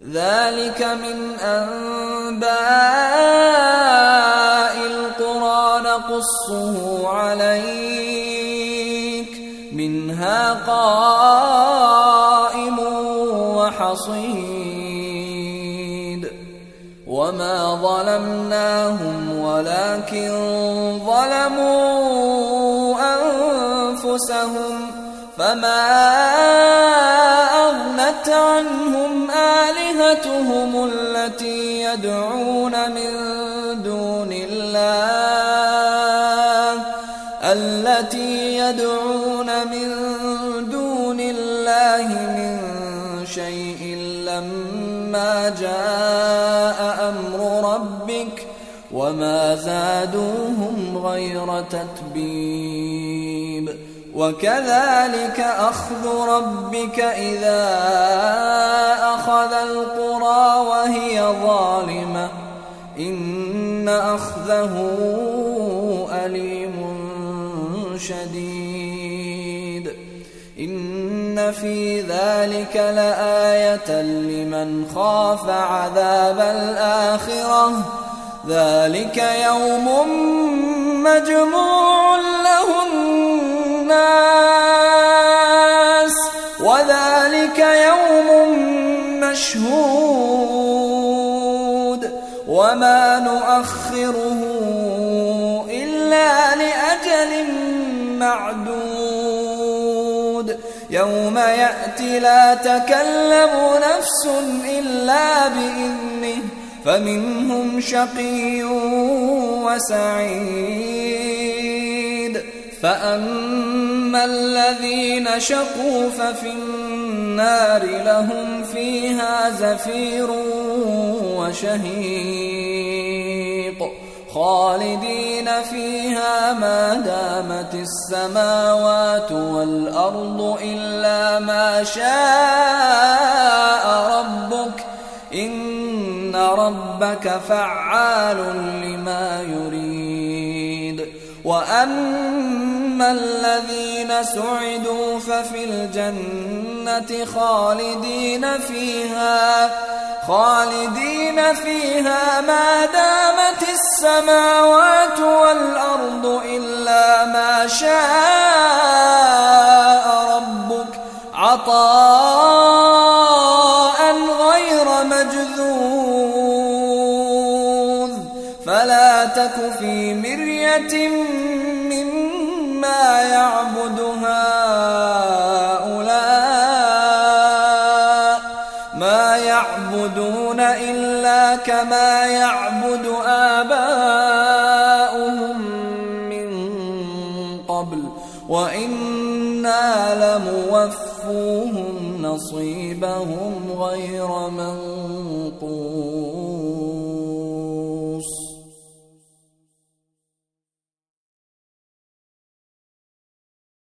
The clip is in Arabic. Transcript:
ذلك من أنباء القرى نقصه عليك منها قائم وحصيد وما ظلمناهم ولكن ظلموا أنفسهم فما أغنت عنهم آلهتهم التي يدعون من دون الله من شيء لما جاء أمر ربك وما زادوهم غير تتبيب وكذلك أخذ ربك إذا أخذ القرى وهي ظالمة إن أخذه أليم شديد إن في ذلك لآية لمن خاف عذاب الآخرة ذلك يوم مجموع له الناس وذلك يوم مشهود وما نؤخره إلا لأجل معدود يوم يأتي لا تكلم نفس إلا بإذنه فمنهم شقي وسعيد فأما الذين شقوا ففي النار لهم فيها زفير وشهيق خالدين فيها ما دامت السماوات والأرض إلا ما شاء ربك إن ربك فعال لما يريد وأما الذين سعدوا ففي الجنة خالدين فيها ما دامت السماوات والأرض إلا ما شاء ربك عطاء غير مجذوذ فلا تك في مرية مما يعبد هؤلاء ما يعبدون إلا كما يعبد آباؤهم من قبل وإنا لموفوهم نصيبهم غير منقوص